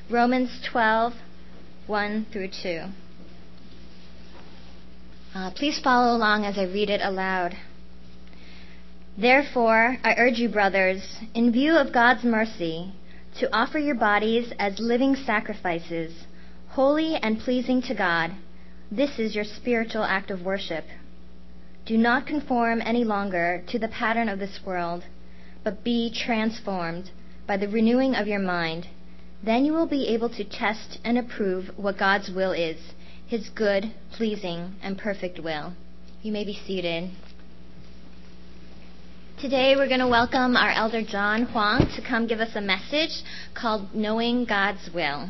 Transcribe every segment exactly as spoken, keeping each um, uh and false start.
Romans twelve, one through two. Uh, please follow along as I read it aloud. Therefore, I urge you, brothers, in view of God's mercy, to offer your bodies as living sacrifices, holy and pleasing to God. This is your spiritual act of worship. Do not conform any longer to the pattern of this world, but be transformed by the renewing of your mind. Then you will be able to test and approve what God's will is, His good, pleasing, and perfect will. You may be seated. Today we're going to welcome our elder John Huang to come give us a message called Knowing God's Will.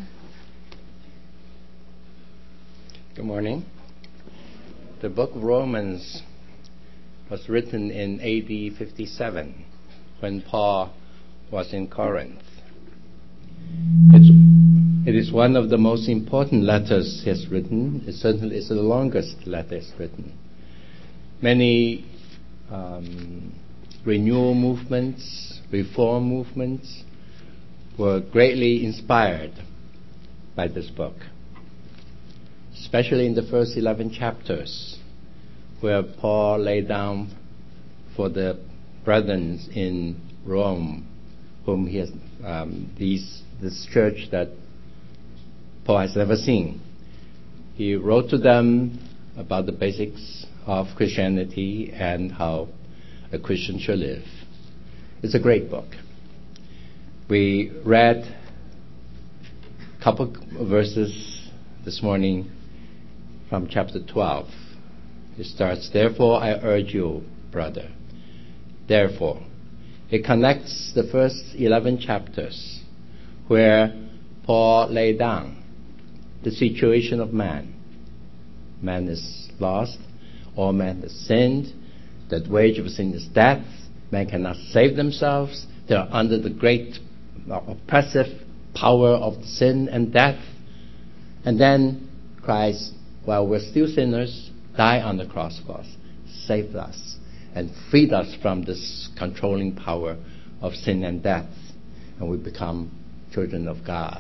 Good morning. The book of Romans was written in A D fifty-seven when Paul was in Corinth. It's, it is one of the most important letters he has written. It certainly is the longest letter he's written. Many um, renewal movements, reform movements were greatly inspired by this book, especially in the first eleven chapters, where Paul laid down for the brethren in Rome, whom he has, um, these, this church that Paul has never seen. He wrote to them about the basics of Christianity and how a Christian should live. It's a great book. We read a couple of verses this morning from chapter twelve. It starts, therefore I urge you, brother. Therefore. It connects the first eleven chapters where Paul laid down the situation of man. Man is lost. All man has sinned. That wage of sin is death. Man cannot save themselves. They are under the great uh, oppressive power of sin and death. And then Christ, while we're still sinners, died on the cross for us, saved us, and freed us from this controlling power of sin and death. And we become children of God.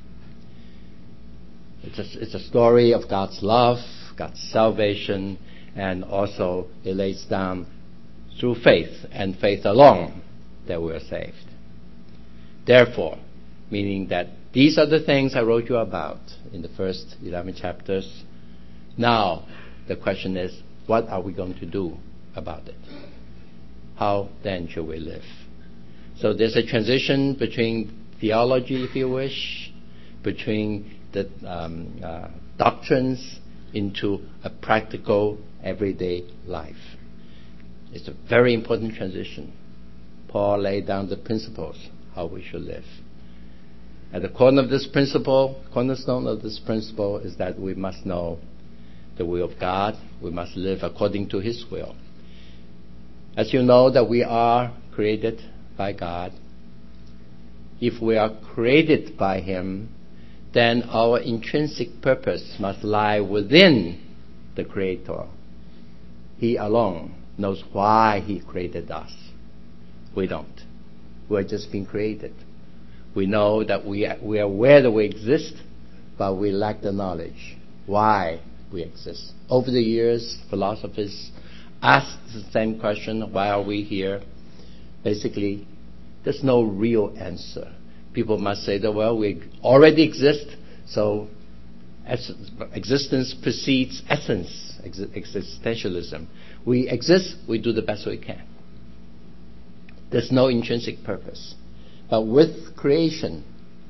It's a, it's a story of God's love, God's salvation, and also it lays down through faith and faith alone that we are saved. Therefore, meaning that these are the things I wrote you about in the first eleven chapters. Now, the question is, what are we going to do about it? How then shall we live? So there's a transition between theology, if you wish, between the um, uh, doctrines into a practical, everyday life. It's a very important transition. Paul laid down the principles, how we should live. At the corner of this principle, cornerstone of this principle is that we must know the will of God. We must live according to His will. As you know that we are created by God. If we are created by Him, then our intrinsic purpose must lie within the Creator. He alone knows why He created us. We don't. We're just being created. We know that we are, we are aware that we exist, but we lack the knowledge why we exist. Over the years, philosophers asked the same question, why are we here? Basically, there's no real answer. People must say that, well, we already exist, so existence precedes essence, existentialism. We exist, we do the best we can. There's no intrinsic purpose. But with creation,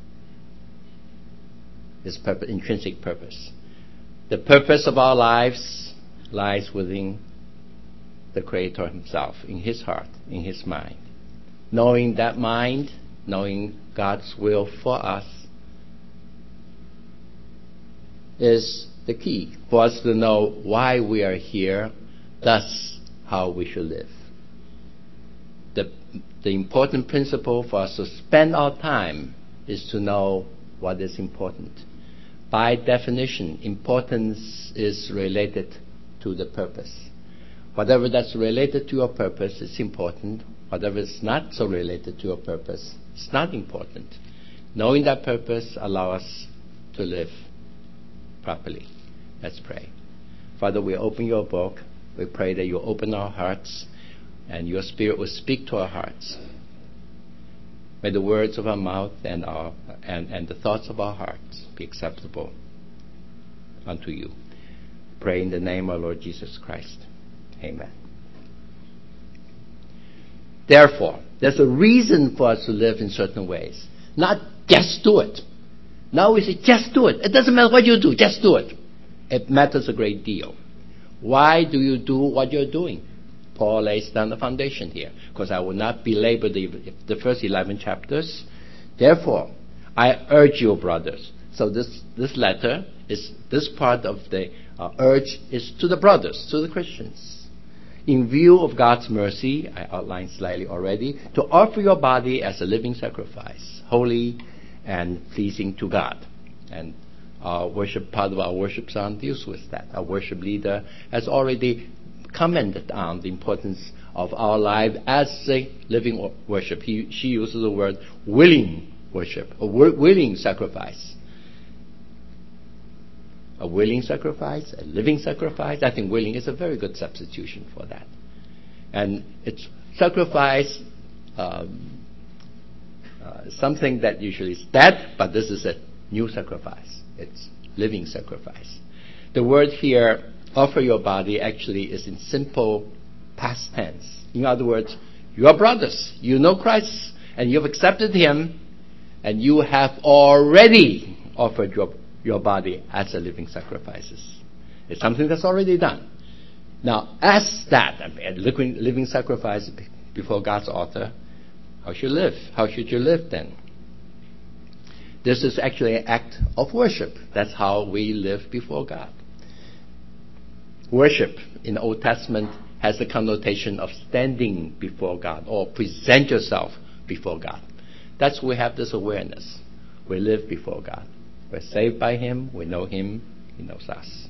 is purpose, intrinsic purpose. The purpose of our lives lies within the Creator Himself, in His heart, in His mind. Knowing that mind, knowing God's will for us, is the key for us to know why we are here, thus how we should live. The, the important principle for us to spend our time is to know what is important. By definition, importance is related to the purpose. Whatever that's related to your purpose is important. Whatever is not so related to your purpose is not important. Knowing that purpose, allow us to live properly. Let's pray. Father, we open your book. We pray that you open our hearts and your Spirit will speak to our hearts. May the words of our mouth and, our, and, and the thoughts of our hearts be acceptable unto you. Pray in the name of our Lord Jesus Christ. Amen. Therefore, there's a reason for us to live in certain ways. Not just do it. Now we say, just do it. It doesn't matter what you do, just do it. It matters a great deal. Why do you do what you're doing? Paul lays down the foundation here, because I will not belabor the, the first eleven chapters. Therefore, I urge you, brothers. So this, this letter, is this part of the uh, urge is to the brothers, to the Christians. In view of God's mercy, I outlined slightly already, to offer your body as a living sacrifice, holy and pleasing to God. And our worship, part of our worship song deals with that. Our worship leader has already commented on the importance of our life as a living worship. He, she uses the word willing worship, a willing sacrifice. A willing sacrifice, a living sacrifice. I think willing is a very good substitution for that. And it's sacrifice, um, uh, something that usually is dead, but this is a new sacrifice. It's living sacrifice. The word here, offer your body, actually is in simple past tense. In other words, you are brothers. You know Christ, and you've accepted Him, and you have already offered your your body as a living sacrifices. It's something that's already done. Now, as that, a living, living sacrifice before God's altar, how should you live? How should you live then? This is actually an act of worship. That's how we live before God. Worship in the Old Testament has the connotation of standing before God or present yourself before God. That's where we have this awareness. We live before God. We're saved by Him. We know Him. He knows us.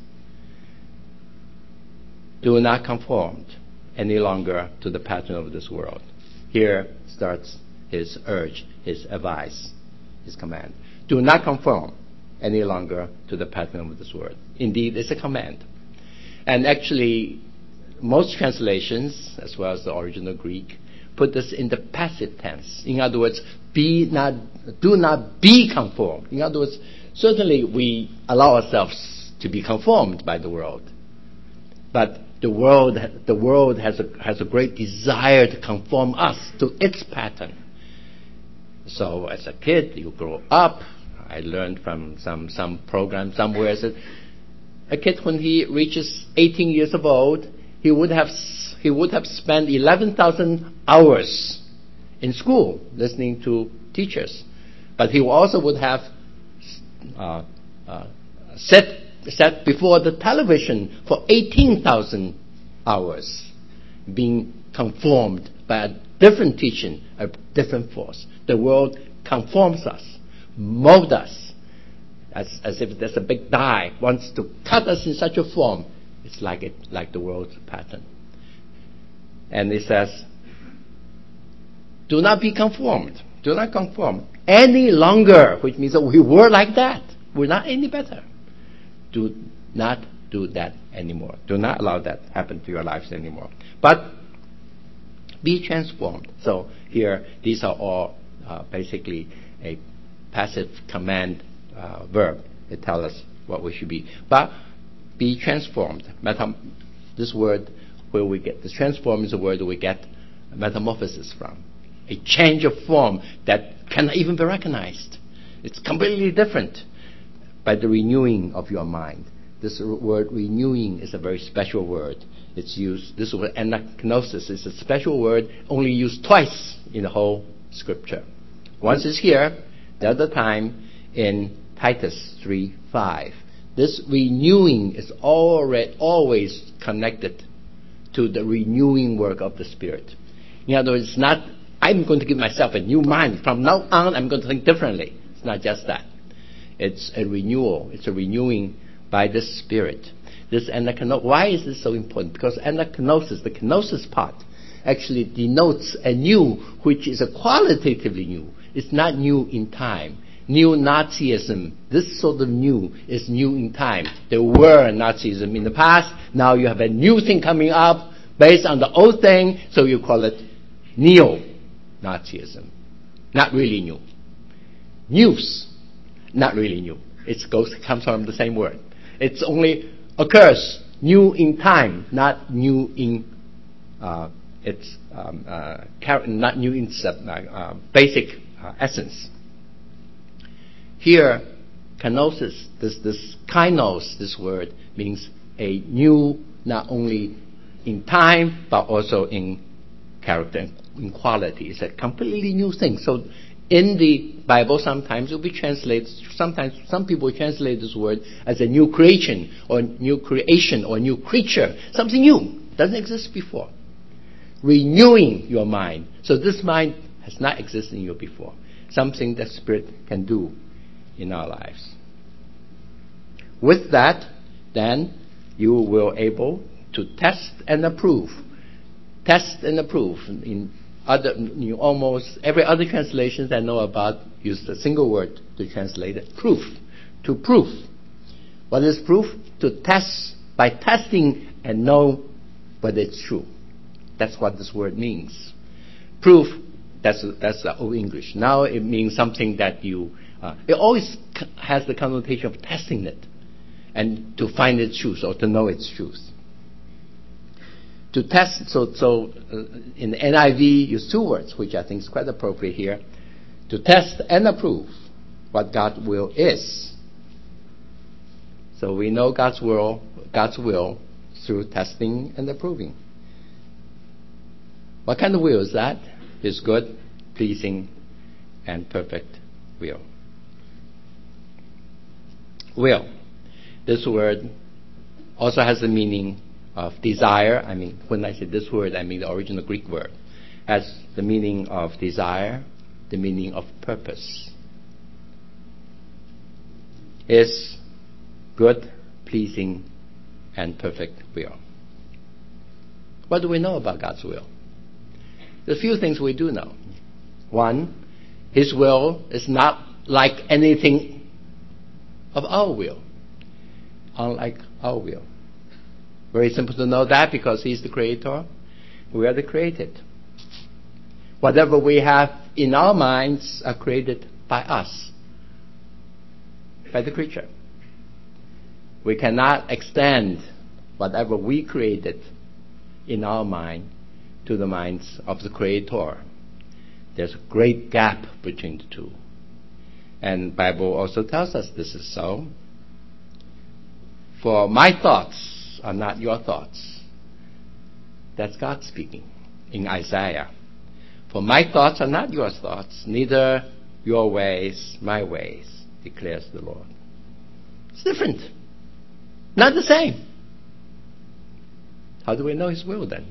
Do not conform any longer to the pattern of this world. Here starts His urge, His advice, His command. Do not conform any longer to the pattern of this world. Indeed, it's a command. And actually, most translations, as well as the original Greek, put this in the passive tense. In other words, be not, do not be conformed. In other words, certainly we allow ourselves to be conformed by the world. But the world, the world has a, has a great desire to conform us to its pattern. So as a kid, you grow up. I learned from some, some program somewhere that a kid, when he reaches eighteen years of old, he would have he would have spent eleven thousand hours in school listening to teachers, but he also would have uh, uh, sat sat before the television for eighteen thousand hours, being conformed by a different teaching, a different force. The world conforms us, molds us. As, as if there's a big die wants to cut us in such a form. It's like it, like the world's pattern. And it says, do not be conformed. Do not conform any longer, which means that we were like that. We're not any better. Do not do that anymore. Do not allow that happen to your lives anymore. But be transformed. So here, these are all uh, basically a passive command Uh, verb. It tells us what we should be. But be transformed. Metam- this word, where we get, the transform is a word that we get metamorphosis from. A change of form that cannot even be recognized. It's completely different by the renewing of your mind. This word renewing is a very special word. It's used, this word anagnosis is a special word only used twice in the whole scripture. Once it's here, the other time in Titus three five. This renewing is already, always connected to the renewing work of the Spirit. In other words, it's not, I'm going to give myself a new mind. From now on, I'm going to think differently. It's not just that. It's a renewal. It's a renewing by the Spirit. This anagnosis, why is this so important? Because anagnosis, the kenosis part, actually denotes a new, which is a qualitatively new. It's not new in time. Neo-Nazism. This sort of new is new in time. There were Nazism in the past. Now you have a new thing coming up based on the old thing, so you call it Neo-Nazism. Not really new. News, not really new. It goes comes from the same word. It's only occurs new in time, not new in uh, its um, uh, char- not new in its uh, basic uh, essence. Here, kenosis, this this kainos, this word means a new, not only in time but also in character, in quality. It's a completely new thing. So, in the Bible, sometimes it will be translated. Sometimes some people translate this word as a new creation or new creation or new creature, something new doesn't exist before. Renewing your mind. So this mind has not existed in you before. Something that Spirit can do in our lives. With that, then you will able to test and approve. Test and approve. In other, you almost every other translation that I know about use a single word to translate it. Proof. To prove. What is proof? To test by testing and know whether it's true. That's what this word means. Proof. That's that's the old English. Now it means something that you. Uh, it always has the connotation of testing it, and to find its truth or to know its truth. To test, so so uh, in the N I V use two words, which I think is quite appropriate here. To test and approve what God's will is. So we know God's will, God's will through testing and approving. What kind of will is that? His good, pleasing, and perfect will. Will. This word also has the meaning of desire. I mean, when I say this word, I mean the original Greek word. Has the meaning of desire, the meaning of purpose. His good, pleasing, and perfect will. What do we know about God's will? There's a few things we do know. One, His will is not like anything of our will, unlike our will. Very simple to know that because He's the Creator, we are the created. Whatever we have in our minds are created by us, by the creature. We cannot extend whatever we created in our mind to the minds of the Creator. There's a great gap between the two. And the Bible also tells us this is so. For my thoughts are not your thoughts. That's God speaking in Isaiah. For my thoughts are not your thoughts, neither your ways, my ways, declares the Lord. It's different. Not the same. How do we know His will then?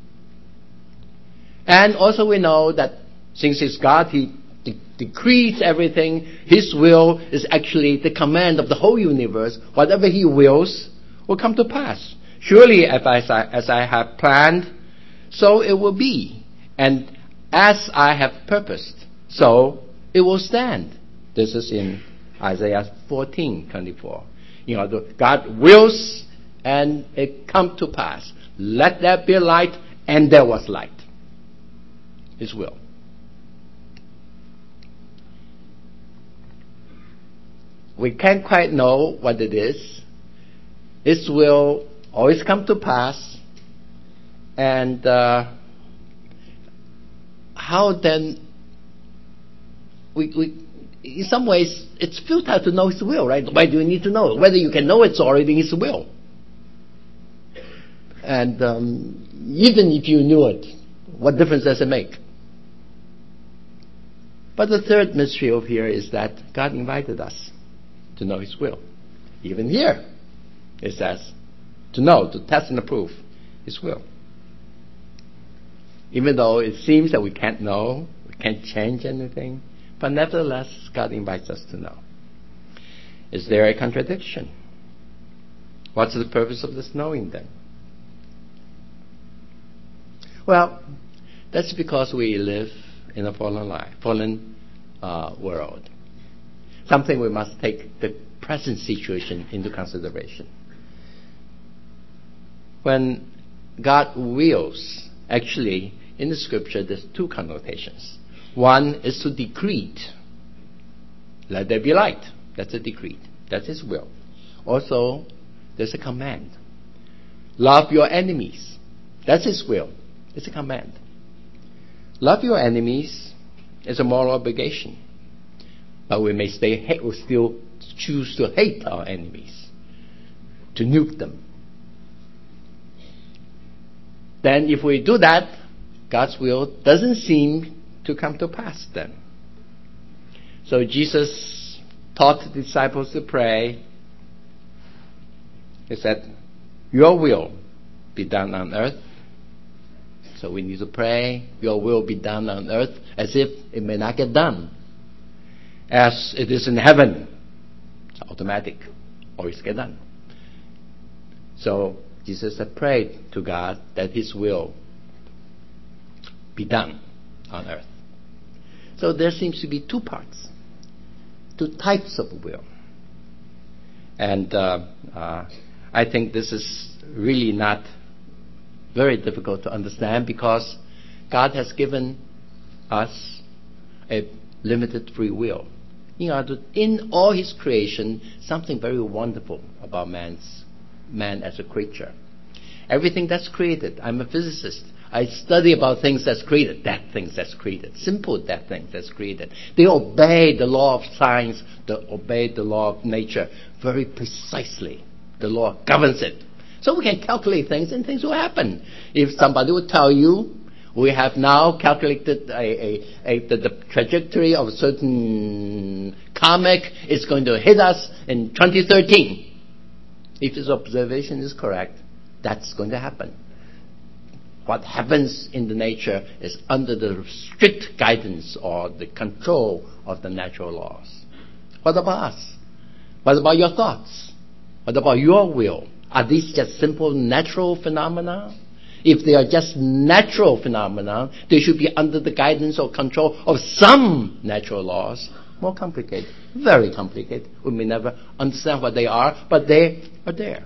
And also we know that since He's God, He de- decrees everything. His will is actually the command of the whole universe. Whatever He wills will come to pass. Surely as I, as I have planned, so it will be. And as I have purposed, so it will stand. This is in Isaiah fourteen twenty-four. You know, God wills and it come to pass. Let there be light, and there was light. His will. We can't quite know what it is. His will always come to pass. And uh, how then, we, we, in some ways, it's futile to know His will, right? Why do you need to know it? Whether you can know it's already His will. And um, even if you knew it, what difference does it make? But the third mystery over here is that God invited us to know His will. Even here, it says to know, to test and approve His will. Even though it seems that we can't know, we can't change anything, but nevertheless, God invites us to know. Is there a contradiction? What's the purpose of this knowing then? Well, that's because we live in a fallen life, fallen uh, world. something we must take the present situation into consideration. When God wills, actually, in the scripture, there's two connotations. One is to decree. Let there be light. That's a decree. That's His will. Also, there's a command. Love your enemies. That's His will. It's a command. Love your enemies is a moral obligation. But we may stay hate, we still choose to hate our enemies, to nuke them. Then if we do that, God's will doesn't seem to come to pass then. So Jesus taught the disciples to pray. He said, your will be done on earth. So we need to pray, your will be done on earth, as if it may not get done. As it is in heaven. It's automatic. Always get done. So Jesus had prayed to God that His will be done on earth. So there seems to be two parts, two types of will. And uh, uh, I think this is really not very difficult to understand, because God has given us a limited free will. You know, in all His creation, something very wonderful about man's man as a creature. Everything that's created, I'm a physicist. I study about things that's created, that things that's created, simple that things that's created. They obey the law of science, they obey the law of nature very precisely. The law governs it. So we can calculate things and things will happen. If somebody would tell you, we have now calculated a, a, a, the, the trajectory of a certain comet is going to hit us in twenty thirteen. If his observation is correct, that's going to happen. What happens in the nature is under the strict guidance or the control of the natural laws. What about us? What about your thoughts? What about your will? Are these just simple natural phenomena? If they are just natural phenomena, they should be under the guidance or control of some natural laws. More complicated, very complicated. We may never understand what they are, but they are there.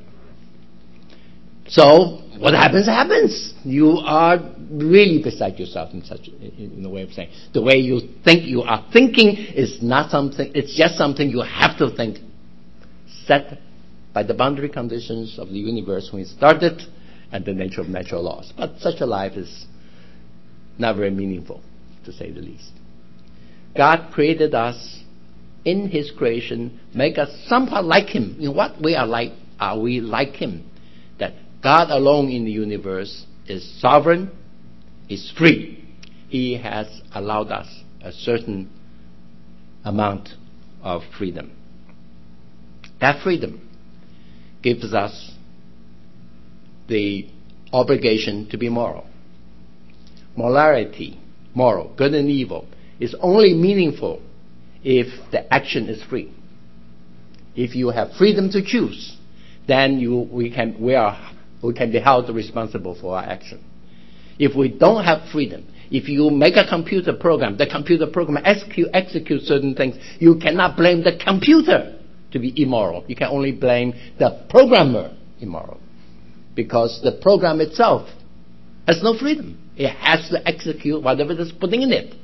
So what happens, happens. You are really beside yourself in such in a way of saying. The way you think you are thinking is not something, it's just something you have to think. Set by the boundary conditions of the universe when it started and the nature of natural laws. But such a life is not very meaningful, to say the least. God created us in His creation, make us somewhat like Him. In what way are like are we like Him? That God alone in the universe is sovereign, is free. He has allowed us a certain amount of freedom. That freedom gives us the obligation to be moral. Morality, moral, good and evil, is only meaningful if the action is free. If you have freedom to choose, then you we can we are we can be held responsible for our action. If we don't have freedom, if you make a computer program, the computer program execute, execute certain things, you cannot blame the computer to be immoral. You can only blame the programmer immoral, because the program itself has no freedom. It has to execute whatever it's putting in it.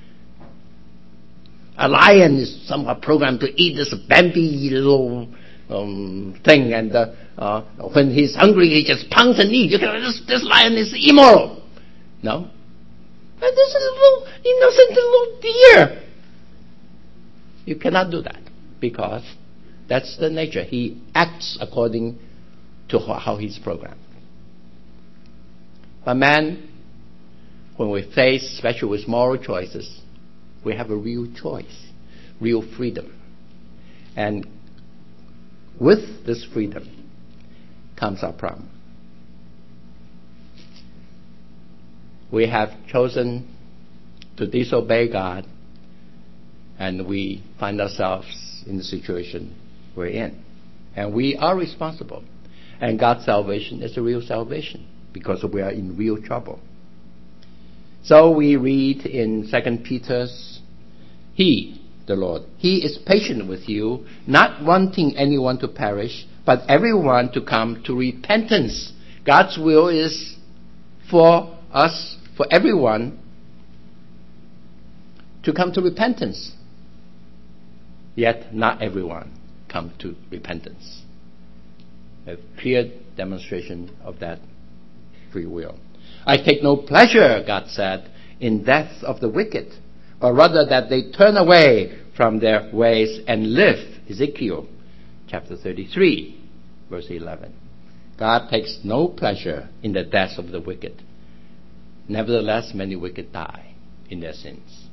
A lion is somehow programmed to eat this Bambi little um, thing, and uh, uh, when he's hungry, he just pounds and eats. You can, this, this lion is immoral. No. And this is a little innocent little deer. You cannot do that, because that's the nature. He acts according to how he's programmed. But man, when we face, especially with moral choices, we have a real choice, real freedom. And with this freedom comes our problem. We have chosen to disobey God, and we find ourselves in the situation we're in. And we are responsible. And God's salvation is a real salvation, because we are in real trouble. So we read in Second Peter's, He, the Lord. He is patient with you, not wanting anyone to perish, but everyone to come to repentance. God's will is for us, for everyone, to come to repentance. Yet not everyone come to repentance. A clear demonstration of that free will. I take no pleasure, God said, in death of the wicked, or rather that they turn away from their ways and live. Ezekiel chapter thirty-three, verse eleven. God takes no pleasure in the death of the wicked. Nevertheless, many wicked die in their sins.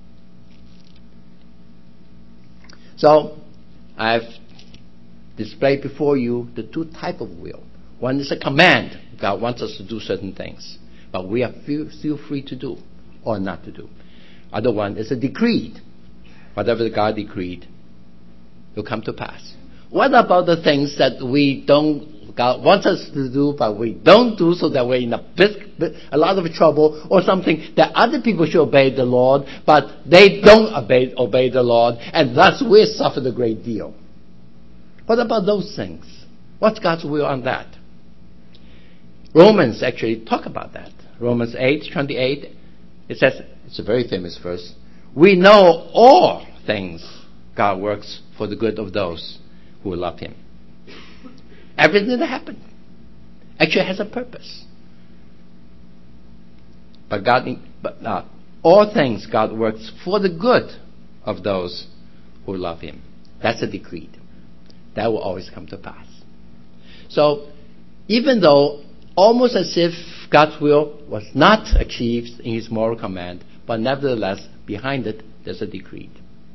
So, I've displayed before you the two types of will. One is a command. God wants us to do certain things, but we are still free to do or not to do. Other one is a decree. Whatever God decreed will come to pass. What about the things that we don't, God wants us to do, but we don't do, so that we're in a, bit, bit, a lot of trouble, or something that other people should obey the Lord, but they don't obey, obey the Lord, and thus we suffer a great deal. What about those things? What's God's will on that? Romans actually talk about that. Romans eight twenty-eight, it says, it's a very famous verse, we know all things God works for the good of those who love Him. Everything that happened actually has a purpose. But God, but uh, all things God works for the good of those who love Him. That's a decree. That will always come to pass. So, even though almost as if God's will was not achieved in His moral command, but nevertheless, behind it, there's a decree.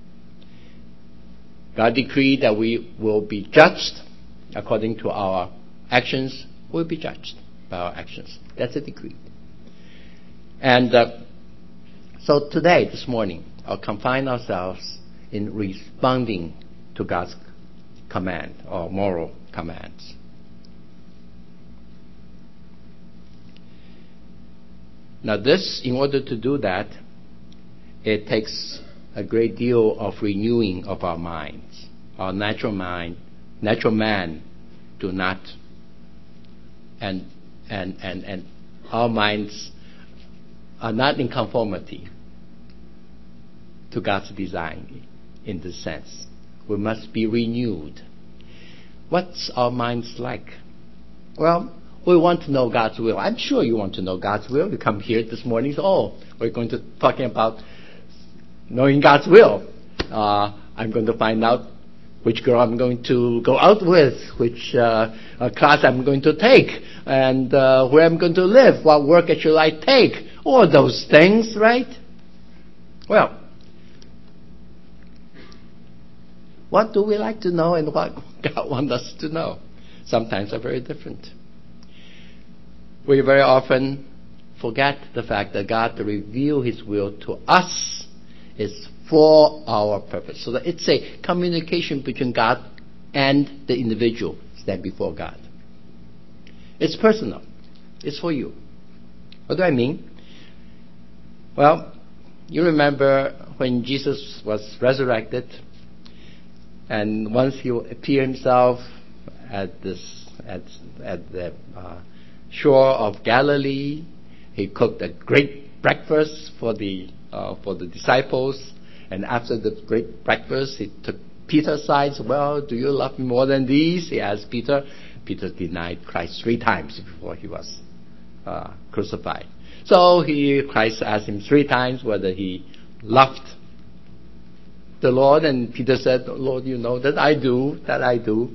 God decreed that we will be judged according to our actions. We'll be judged by our actions. That's a decree. And uh, so today, this morning, I'll confine ourselves in responding to God's command or moral commands. Now this, in order to do that, it takes a great deal of renewing of our minds. Our natural mind, natural man do not, and and and, and our minds are not in conformity to God's design in this sense. We must be renewed. What's our minds like? Well, we want to know God's will. I'm sure you want to know God's will. You come here this morning, so, oh, we're going to talking about knowing God's will. Uh, I'm going to find out which girl I'm going to go out with, which uh, uh, class I'm going to take, and uh, where I'm going to live, what work should I take, all those things, right? Well, what do we like to know and what God wants us to know? Sometimes are very different. We very often forget the fact that God to reveal His will to us is for our purpose. So that it's a communication between God and the individual stand before God. It's personal. It's for you. What do I mean? Well, you remember when Jesus was resurrected, and once He appeared Himself at this at at the uh, shore of Galilee, He cooked a great breakfast for the uh, for the disciples. And after the great breakfast, He took Peter aside. Well, do you love me more than these? He asked Peter. Peter denied Christ three times before he was uh, crucified. So he Christ asked him three times whether he loved the Lord, and Peter said, Lord, you know that I do, that I do.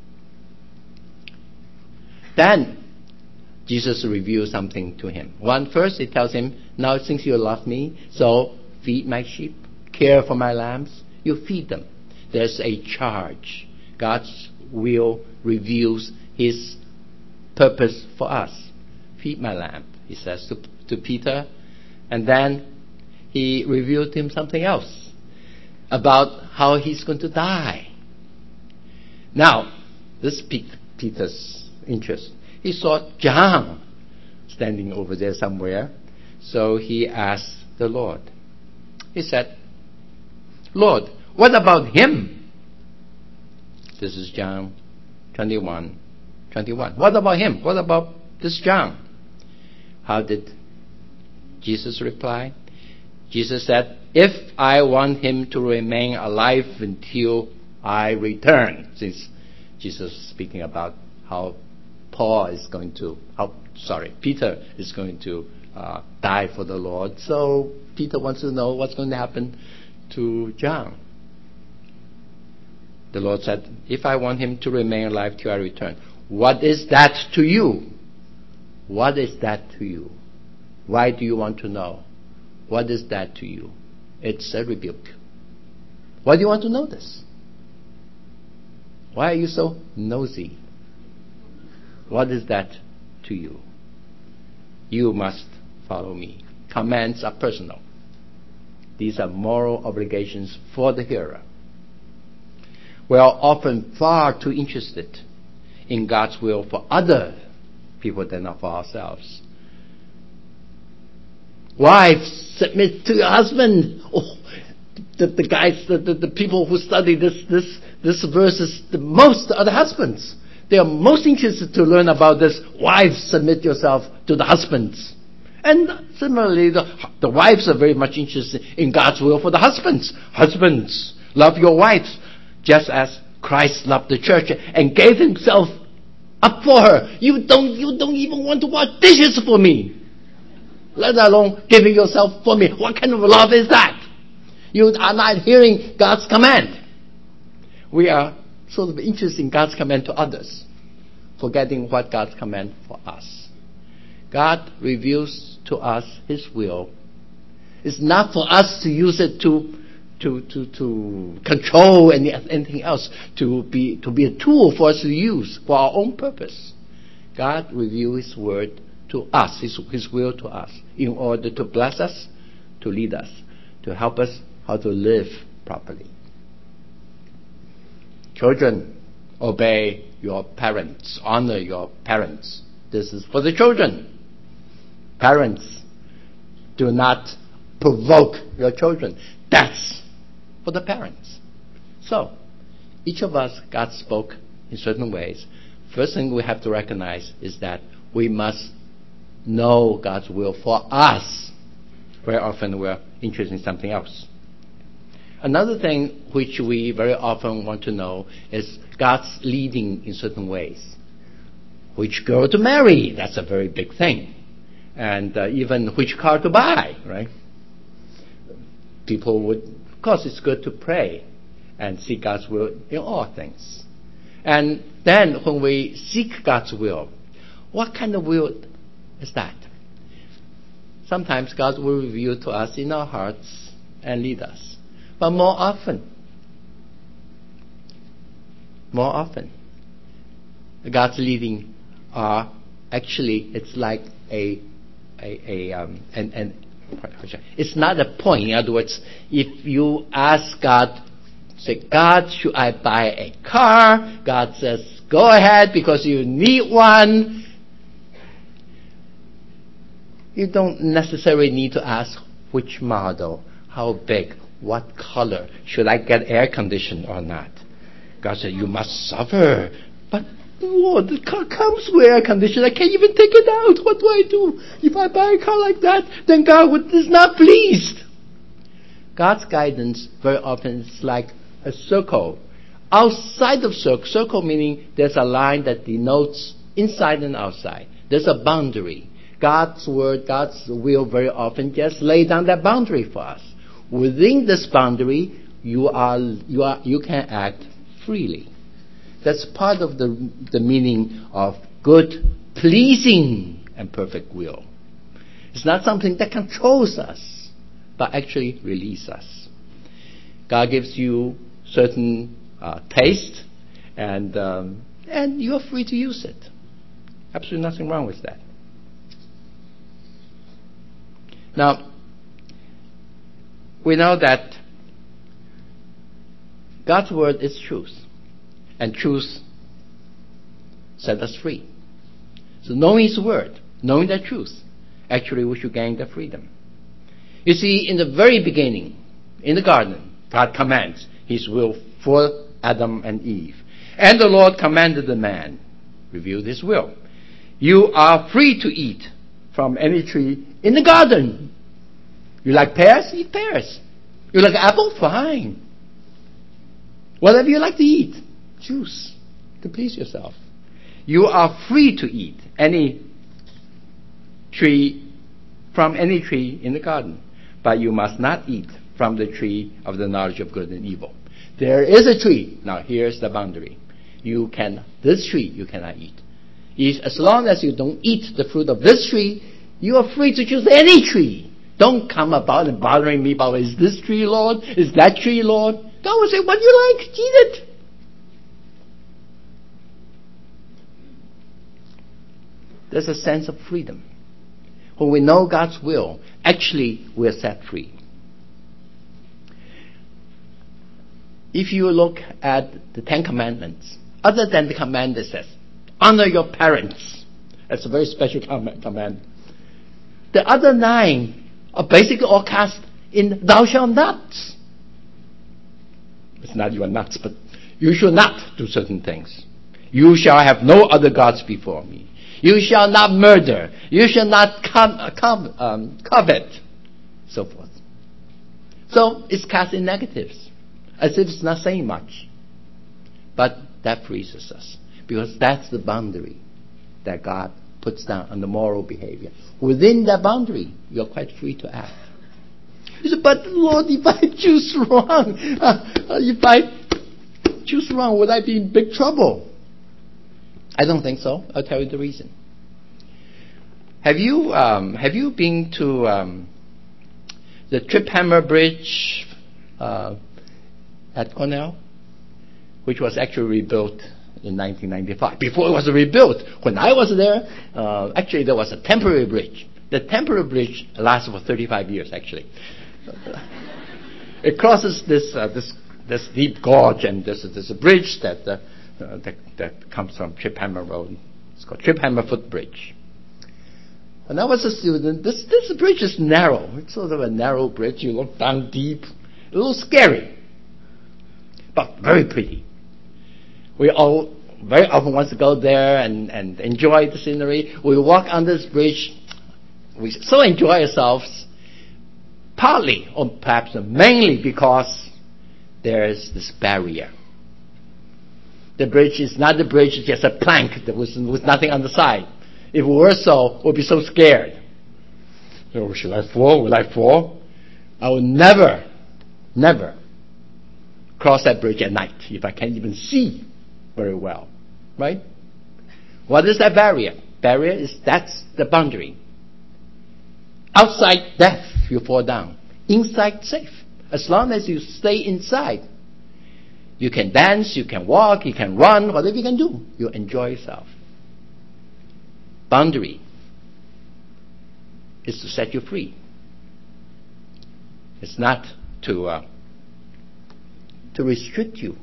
Then Jesus revealed something to him. One, first He tells him, now since you love me, so feed my sheep, care for my lambs, you feed them. There's a charge. God's will reveals His purpose for us. Feed my lamb, He says to, to Peter. And then He revealed to him something else about how he's going to die. Now, this piqued Peter's interest. He saw John standing over there somewhere. So he asked the Lord. He said, Lord, what about him? This is John twenty-one, twenty-one. What about him? What about this John? How did Jesus reply? Jesus said, if I want him to remain alive until I return. Since Jesus is speaking about how Paul is going to, how, sorry, Peter is going to uh, die for the Lord. So Peter wants to know what's going to happen to John. The Lord said, if I want him to remain alive till I return, what is that to you? What is that to you? Why do you want to know? What is that to you? It's a rebuke. Why do you want to know this? Why are you so nosy? What is that to you? You must follow me. Commands are personal. These are moral obligations for the hearer. We are often far too interested in God's will for other people than for ourselves. Wives, submit to your husband. Oh, the, the guys, the, the, the people who study this, this, this verse is the most are the husbands. They are most interested to learn about this. Wives, submit yourself to the husbands. And similarly, the, the wives are very much interested in God's will for the husbands. Husbands, love your wives, just as Christ loved the church and gave himself up for her. You don't, you don't even want to wash dishes for me, let alone giving yourself for me. What kind of love is that? You are not hearing God's command. We are sort of interested in God's command to others, forgetting what God's command for us. God reveals to us his will. It's not for us to use it to to to, to control any, anything else, to be to be a tool for us to use for our own purpose. God reveals his word to us, his, his will to us, in order to bless us, to lead us, to help us how to live properly. Children, obey your parents. Honor your parents. This is for the children. Parents, do not provoke your children. That's for the parents. So, each of us, God spoke in certain ways. First thing we have to recognize is that we must know God's will for us. Very often we're interested in something else. Another thing which we very often want to know is God's leading in certain ways. Which girl to marry, that's a very big thing. And uh, even which car to buy, right? People would, of course it's good to pray and seek God's will in all things. And then when we seek God's will, what kind of will is that? Sometimes God will reveal to us in our hearts and lead us. But more often, more often, God's leading are actually, it's like a, a, a um, an, an, it's not a point. In other words, if you ask God, say, God, should I buy a car? God says, go ahead because you need one. You don't necessarily need to ask which model, how big, what color, should I get air conditioning or not? God said, you must suffer. But Lord, the car comes with air conditioning. I can't even take it out. What do I do? If I buy a car like that, then God would, is not pleased. God's guidance very often is like a circle. Outside of circle, circle meaning there's a line that denotes inside and outside. There's a boundary. God's word, God's will very often just lay down that boundary for us. Within this boundary, you are you are you can act freely. That's part of the the meaning of good, pleasing, and perfect will. It's not something that controls us, but actually releases us. God gives you certain uh, taste, and um, and you are free to use it. Absolutely nothing wrong with that. Now, we know that God's word is truth, and truth set us free. So knowing his word, knowing the truth, actually we should gain the freedom. You see, in the very beginning, in the garden, God commands His will for Adam and Eve. And the Lord commanded the man, revealed His will. You are free to eat from any tree in the garden. You like pears? Eat pears. You like apple? Fine. Whatever you like to eat, choose to please yourself. You are free to eat any tree from any tree in the garden, but you must not eat from the tree of the knowledge of good and evil. There is a tree. Now here's the boundary. You can, this tree you cannot eat. If, as long as you don't eat the fruit of this tree, you are free to choose any tree. Don't come about and bothering me about, is this tree, Lord? Is that tree, Lord? God will say, what you like, eat it. There's a sense of freedom. When we know God's will, actually we're set free. If you look at the Ten Commandments, other than the command that says, honor your parents, that's a very special command. The other nine are basically all cast in thou shalt not. It's not you are not, but you shall not do certain things. You shall have no other gods before me. You shall not murder. You shall not com- com- um, covet. So forth. So it's cast in negatives, as if it's not saying much. But that frees us, because that's the boundary that God puts down on the moral behavior. Within that boundary, you're quite free to act. You say, but Lord, if I choose wrong, uh, if I choose wrong, would I be in big trouble? I don't think so. I'll tell you the reason. Have you um, have you been to um, the Trip Hammer Bridge uh, at Cornell, which was actually rebuilt in nineteen ninety-five? Before it was rebuilt, when I was there, uh, actually there was a temporary bridge. The temporary bridge lasted for thirty-five years. Actually, it crosses this uh, this this deep gorge, and there's there's a bridge that. Uh, Uh, that, that comes from Trip Hammer Road. It's called Trip Hammer Footbridge. When I was a student, this this bridge is narrow. It's sort of a narrow bridge. You look down deep. A little scary, but very pretty. We all very often want to go there and, and enjoy the scenery. We walk on this bridge. We so enjoy ourselves, partly or perhaps mainly because there is this barrier. The bridge is not the bridge, it's just a plank that was with nothing on the side. If it were so, we'd be so scared. So, should I fall? Will I fall? I will never, never cross that bridge at night if I can't even see very well. Right? What is that barrier? Barrier is, that's the boundary. Outside, death, you fall down. Inside, safe. As long as you stay inside, you can dance, you can walk, you can run, whatever you can do. You enjoy yourself. Boundary is to set you free. It's not to uh, to restrict you.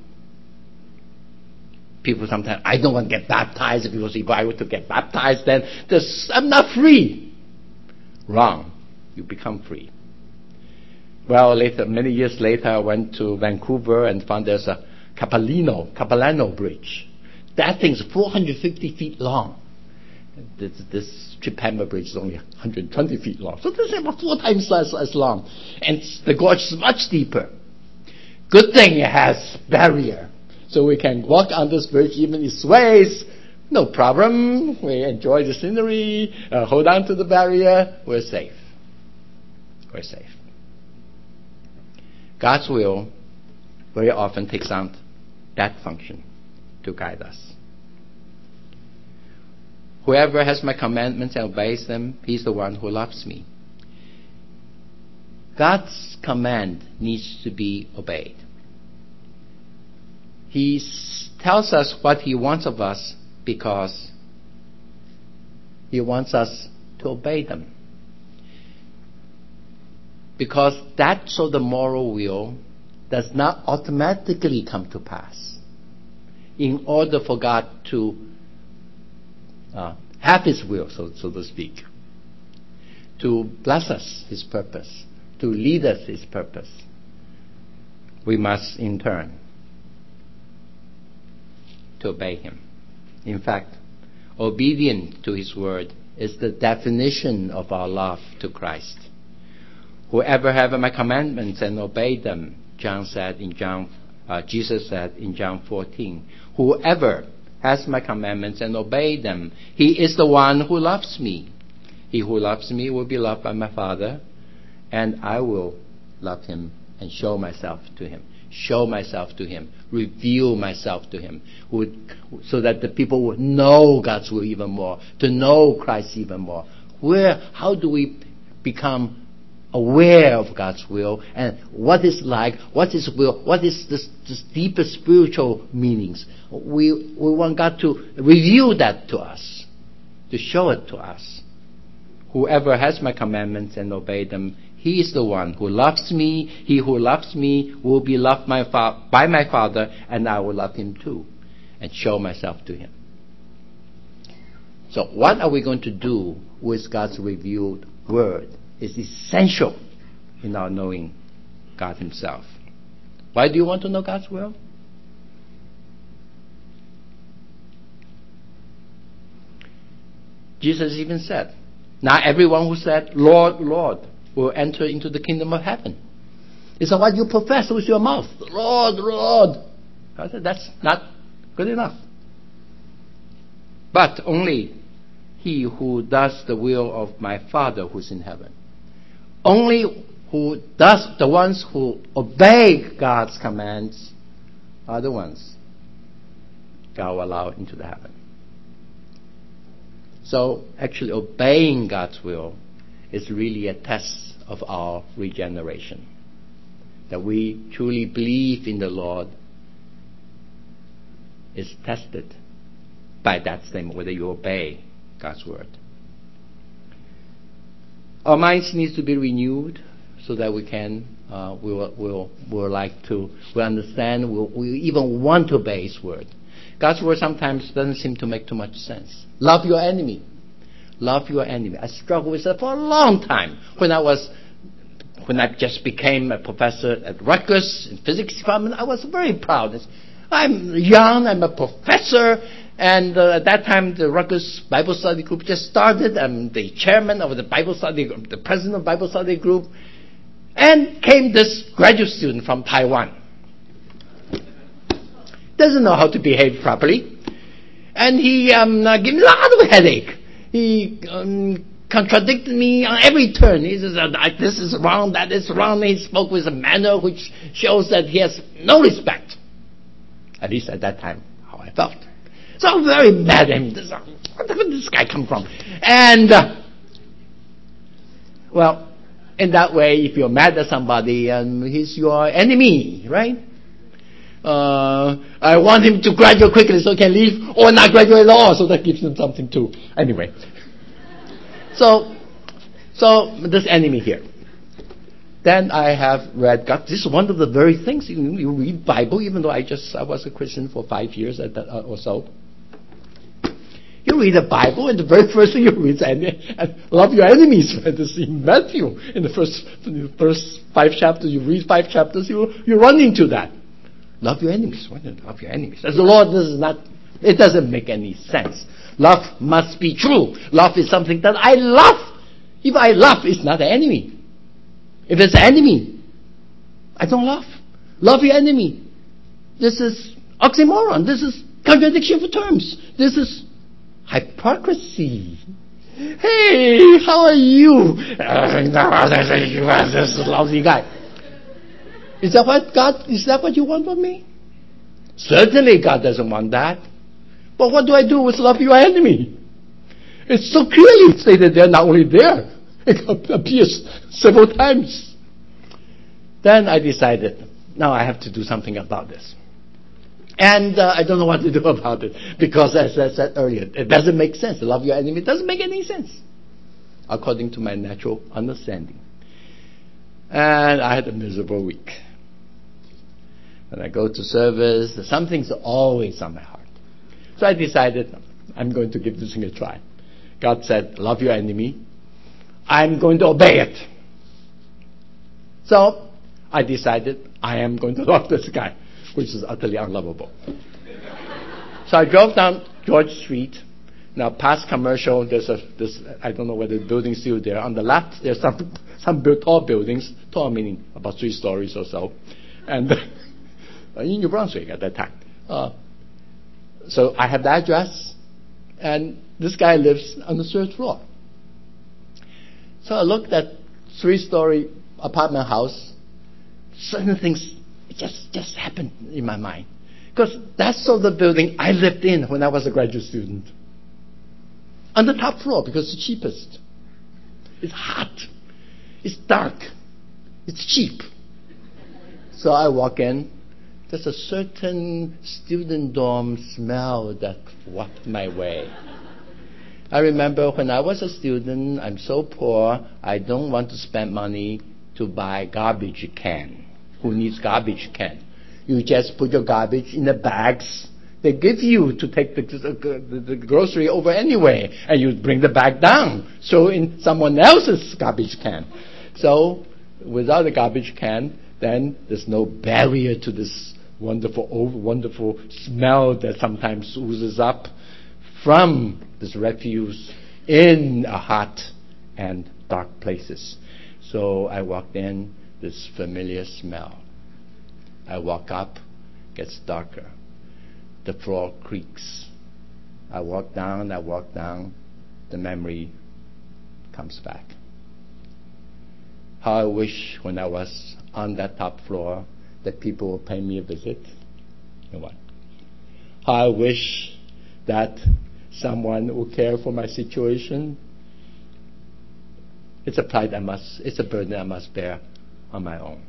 People sometimes, I don't want to get baptized because if I were to get baptized, then this, I'm not free. Wrong. You become free. Well, later, many years later, I went to Vancouver and found there's a Capilano, Capilano Bridge. That thing's four hundred fifty feet long. This, this Trip Hammer Bridge is only one hundred twenty feet long. So this is about four times as, as long. And the gorge is much deeper. Good thing it has barrier. So we can walk on this bridge even if it sways. No problem. We enjoy the scenery, uh, hold on to the barrier. We're safe. We're safe. God's will very often takes on that function to guide us. Whoever has my commandments and obeys them, he's the one who loves me. God's command needs to be obeyed. He tells us what he wants of us because he wants us to obey them. Because that sort of moral will does not automatically come to pass. In order for God to uh, have his will, so, so to speak, to bless us, his purpose, to lead us, his purpose, we must in turn to obey him. In fact, obedience to his word is the definition of our love to Christ. Whoever have my commandments and obey them, John said in John, uh, Jesus said in John fourteen, whoever has my commandments and obey them, he is the one who loves me. He who loves me will be loved by my Father, and I will love him and show myself to him. Show myself to him. Reveal myself to him. So that the people would know God's will even more. To know Christ even more. Where, how do we become aware of God's will? And what is like, what is will, what is this, this deeper spiritual meanings? We, we want God to reveal that to us. To show it to us. Whoever has my commandments and obey them, he is the one who loves me. He who loves me will be loved my fa- by my Father, and I will love him too, and show myself to him. So what are we going to do with God's revealed word? It's essential in our knowing God himself. Why do you want to know God's will? Jesus even said, not everyone who said, Lord, Lord, will enter into the kingdom of heaven. He said, what you profess with your mouth, Lord, Lord. I said, that's not good enough. But only he who does the will of my Father who's in heaven. Only who does, the ones who obey God's commands are the ones God will allow into the heaven. So actually obeying God's will is really a test of our regeneration. That we truly believe in the Lord is tested by that statement, whether you obey God's word. Our minds needs to be renewed so that we can, uh, we will, we'll, we'll like to, we understand, we'll, we even want to obey his word. God's word sometimes doesn't seem to make too much sense. Love your enemy. Love your enemy. I struggled with that for a long time. When I was, when I just became a professor at Rutgers in physics department, I was very proud. I'm young, I'm a professor, and uh, at that time the Rutgers Bible Study Group just started. I'm the chairman of the Bible Study Group, the president of the Bible Study Group, and came this graduate student from Taiwan. Doesn't know how to behave properly. And he um, uh, gave me a lot of headache. He um, contradicted me on every turn. He says, uh, this is wrong, that is wrong. He spoke with a manner which shows that he has no respect. At least at that time, how I felt. So I'm very mad at him. This, uh, where did this guy come from? And, uh, well, in that way, if you're mad at somebody, um, he's your enemy, right? Uh, I want him to graduate quickly so he can leave, or not graduate at all, so that gives him something too. Anyway. So, so this enemy here. Then I have read God. This is one of the very things you, you read Bible, even though I just I was a Christian for five years at that, uh, or so. You read the Bible, and the very first thing you read is and love your enemies. In Matthew, in the first in the first five chapters, you read five chapters, you you run into that. Love your enemies. Why not love your enemies? As the Lord, this is not, it doesn't make any sense. Love must be true. Love is something that I love. If I love, it's not an enemy. If it's an enemy, I don't love. Love your enemy. This is oxymoron. This is contradiction of terms. This is hypocrisy. Hey, how are you? This is lousy guy. Is that what God, is that what you want from me? Certainly God doesn't want that. But what do I do with love your enemy? It's so clearly stated there, not only there. It appears several times. Then I decided, now I have to do something about this. And uh, I don't know what to do about it. Because as I said earlier, it doesn't make sense. To love your enemy, it doesn't make any sense. According to my natural understanding. And I had a miserable week. When I go to service, something's always on my heart. So I decided, I'm going to give this thing a try. God said, love your enemy. I'm going to obey it. So, I decided I am going to love this guy, which is utterly unlovable. So I drove down George Street. Now, past commercial, there's a, this, I don't know whether the building's still there. On the left, there's some, some tall buildings, tall meaning about three stories or so. And in New Brunswick at that time. Uh, so I have the address, and this guy lives on the third floor. So I looked at three-story apartment house. Certain things just, just happened in my mind. Because that's sort of the building I lived in when I was a graduate student. On the top floor, because it's cheapest. It's hot. It's dark. It's cheap. So I walk in. There's a certain student dorm smell that walked my way. I remember when I was a student, I'm so poor, I don't want to spend money to buy garbage can. Who needs garbage can? You just put your garbage in the bags they give you to take the, the, the grocery over anyway, and you bring the bag down, so in someone else's garbage can. So without a garbage can, then there's no barrier to this wonderful, wonderful smell that sometimes oozes up from this refuse in a hot and dark places. So I walked in, this familiar smell. I walk up, gets darker. The floor creaks. I walk down, I walk down. The memory comes back. How I wish when I was on that top floor that people would pay me a visit. You know what? How I wish that someone would care for my situation. It's a plight I must, it's a burden I must bear on my own.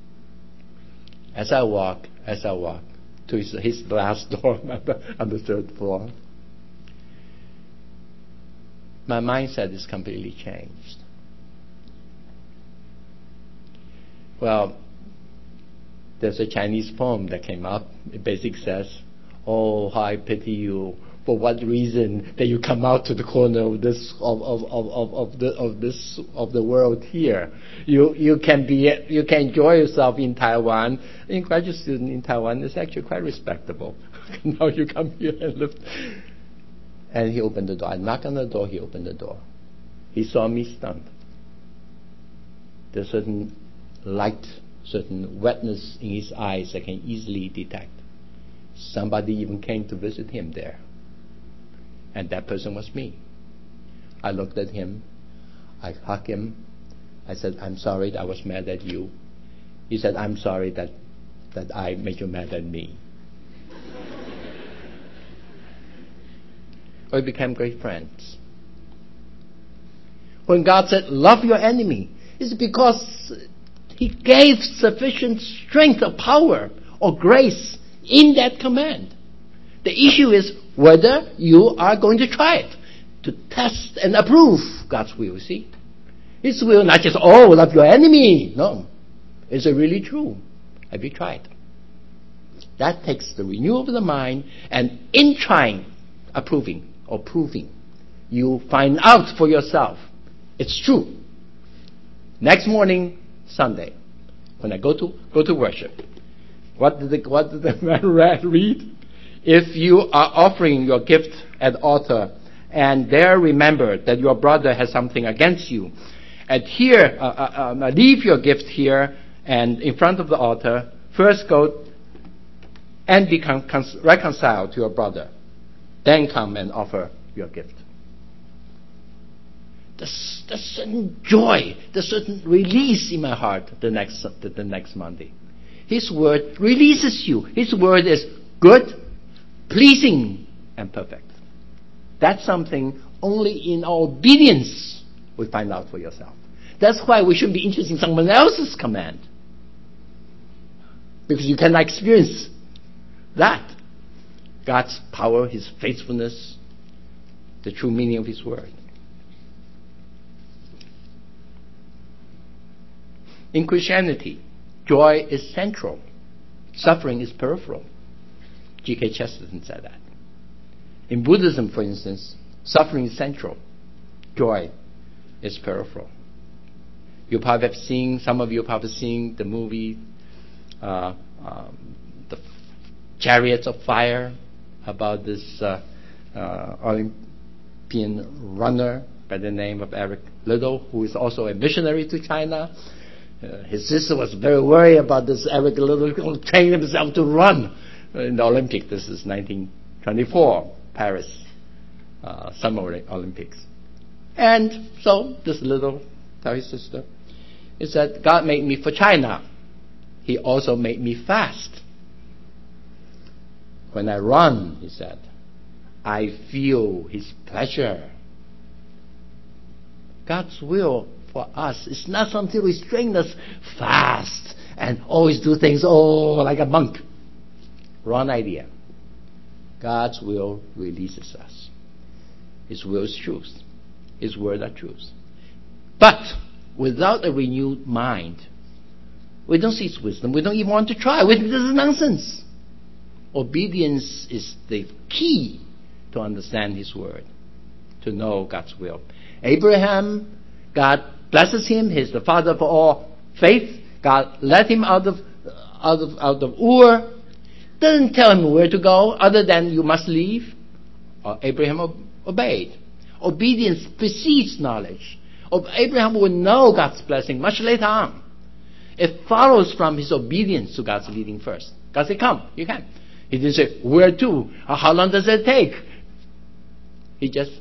As I walk, as I walk to his, his glass door on the third floor, my mindset is completely changed. Well, there's a Chinese poem that came up. It basically says, "Oh, how I pity you. For what reason that you come out to the corner of this of of, of, of, the of this of the world here? You you can be you can enjoy yourself in Taiwan. In graduate student in Taiwan is actually quite respectable. Now you come here and live." And he opened the door. I knocked on the door. He opened the door. He saw me stunned. There's certain light, certain wetness in his eyes I can easily detect. Somebody even came to visit him there. And that person was me. I looked at him. I hugged him. I said, "I'm sorry that I was mad at you." He said, "I'm sorry that, that I made you mad at me." We became great friends. When God said, "Love your enemy," it's because He gave sufficient strength or power or grace in that command. The issue is whether you are going to try it, to test and approve God's will, see? His will, not just, "Oh, love your enemy." No. Is it really true? Have you tried? That takes the renewal of the mind, and in trying, approving, or proving, you find out for yourself it's true. Next morning, Sunday, when I go to go to worship, what did the, what did the man read? If you are offering your gift at altar, and there remember that your brother has something against you, and here uh, uh, uh, leave your gift here and in front of the altar. First go and become cons- reconciled to your brother. Then come and offer your gift. There's, there's certain joy, there's certain release in my heart the next the, the next Monday. His word releases you. His word is good, pleasing, and perfect. That's something only in our obedience we find out for yourself. That's why we shouldn't be interested in someone else's command, because you cannot experience that. God's power, His faithfulness, the true meaning of His word. In Christianity, joy is central. Suffering is peripheral. G K Chesterton said that. In Buddhism, for instance, suffering is central. Joy is peripheral. You probably have seen, some of you probably seen the movie, uh, um, The Chariots of Fire, about this uh, uh, Olympian runner by the name of Eric Liddell, who is also a missionary to China. Uh, his sister was very worried about this Eric Liddell training himself to run in the Olympics. This is nineteen twenty-four, Paris uh, Summer Olympics. And so this Liddell tells his sister, he said, God made me for China. He also made me fast. When I run, he said, I feel his pleasure. God's will for us is not something restraining us fast and always do things, oh, like a monk. Wrong idea. God's will releases us. His will is truth. His word are truth. But without a renewed mind, we don't see His wisdom. We don't even want to try. This is nonsense. Obedience is the key to understand His word, to know God's will. Abraham, God blesses him. He's the father of all faith. God led him out of out of out of Ur. Doesn't tell him where to go, other than you must leave. Uh, Abraham ob- obeyed. Obedience precedes knowledge. Abraham will know God's blessing much later on. It follows from his obedience to God's leading first. God said, come, you can. He didn't say, where to? Or how long does it take? He just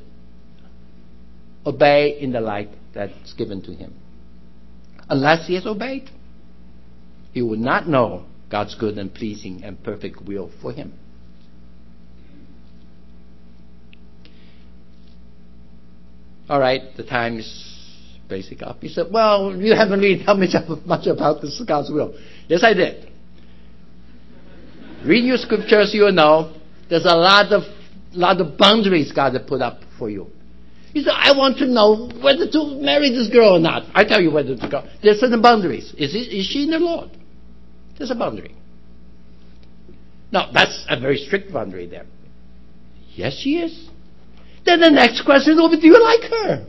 obeyed in the light that's given to him. Unless he has obeyed, he will not know God's good and pleasing and perfect will for him. All right, the time is basic up. He said, well, you haven't really told me much about this God's will. Yes, I did. Read your scriptures, you will know there's a lot of lot of boundaries God has put up for you. He said, I want to know whether to marry this girl or not. I tell you whether to go. There's certain boundaries. Is, it, is she in the Lord? There's a boundary. Now, that's a very strict boundary there. Yes, she is. Then the next question is, oh, do you like her?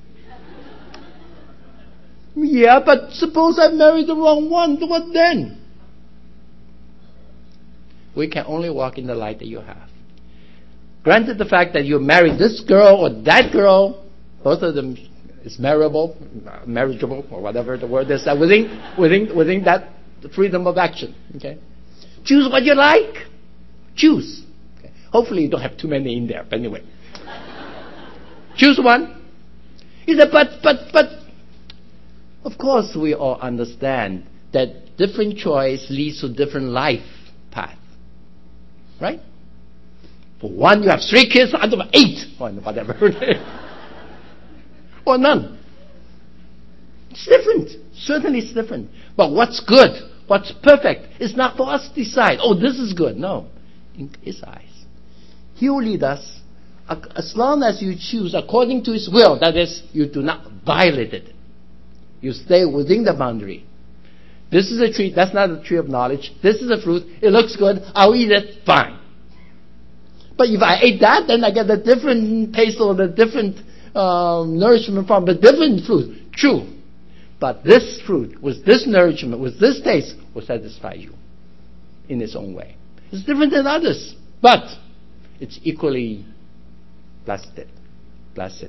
Yeah, but suppose I married the wrong one. What then? We can only walk in the light that you have. Granted the fact that you married this girl or that girl, both of them is marriable, marriageable, or whatever the word is, within, within, within that freedom of action. Okay, choose what you like. Choose. Okay. Hopefully you don't have too many in there. But anyway, choose one. He said, but but but. Of course, we all understand that different choice leads to different life path, right? For one, you have three kids out of eight, or whatever, or none. It's different. Certainly, it's different. But what's good, what's perfect, is not for us to decide. Oh, this is good. No, in His eyes, He will lead us as long as you choose according to His will. That is, you do not violate it. You stay within the boundary. This is a tree. That's not a tree of knowledge. This is a fruit. It looks good. I'll eat it. Fine. But if I ate that, then I get a different taste or the different um, nourishment from the different fruit. True. But this fruit, with this nourishment, with this taste, will satisfy you in its own way. It's different than others, but it's equally blessed. Blessed.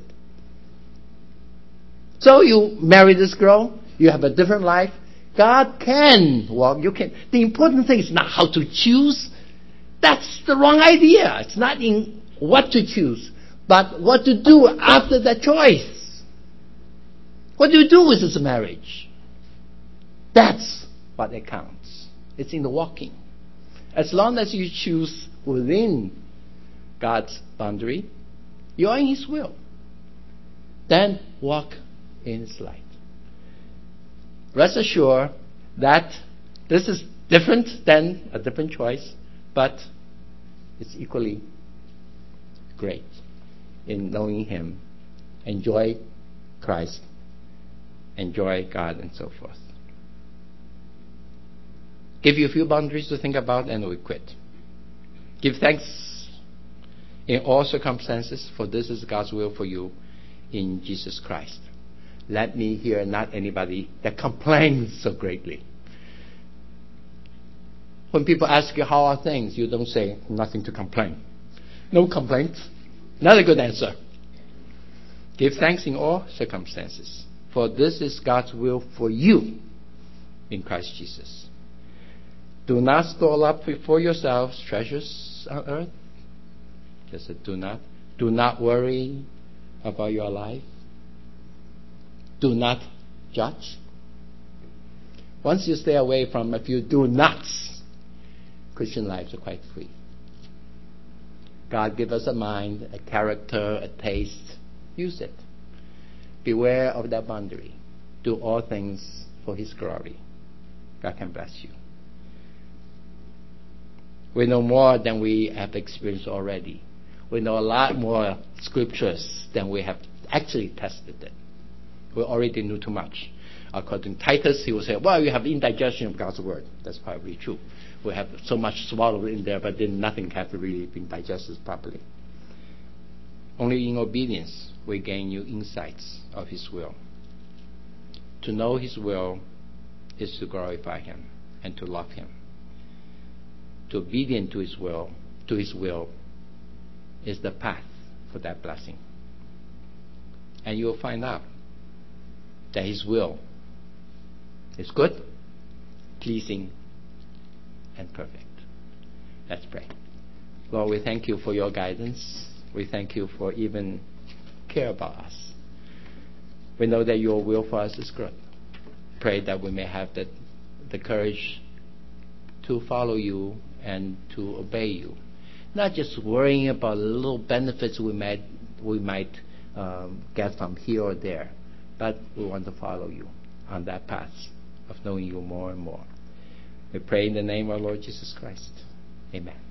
So you marry this girl, you have a different life. God can walk. You can. The important thing is not how to choose. That's the wrong idea. It's not in what to choose, but what to do after that choice. What do you do with this marriage? That's what it counts. It's in the walking. As long as you choose within God's boundary, you are in His will. Then walk in His light. Rest assured that this is different than a different choice, but it's equally great in knowing Him, enjoy Christ, enjoy God, and so forth. Give you a few boundaries to think about, and we quit. Give thanks in all circumstances, for this is God's will for you in Jesus Christ. Let me hear not anybody that complains so greatly. When people ask you how are things, you don't say nothing to complain. No complaints. Not a good answer. Give thanks in all circumstances, for this is God's will for you in Christ Jesus. Do not store up for yourselves treasures on earth. Just said, do not. Do not worry about your life. Do not judge. Once you stay away from a few do nots, Christian lives are quite free. God give us a mind, a character, a taste. Use it. Beware of that boundary. Do all things for His glory. God can bless you. We know more than we have experienced already. We know a lot more scriptures than we have actually tested it. We already knew too much. According to Titus, he will say, well, you have indigestion of God's word. That's probably true. We have so much swallowed in there, but then nothing has really been digested properly. Only in obedience we gain new insights of His will. To know His will is to glorify Him and to love Him. To be obedient to His will, to His will, is the path for that blessing. And you will find out that His will is good, pleasing, and perfect. Let's pray. Lord, we thank You for Your guidance. We thank You for even care about us. We know that Your will for us is good. Pray that we may have the, the courage to follow You and to obey You. Not just worrying about little benefits we might we might um, get from here or there, but we want to follow You on that path of knowing You more and more. We pray in the name of our Lord Jesus Christ. Amen.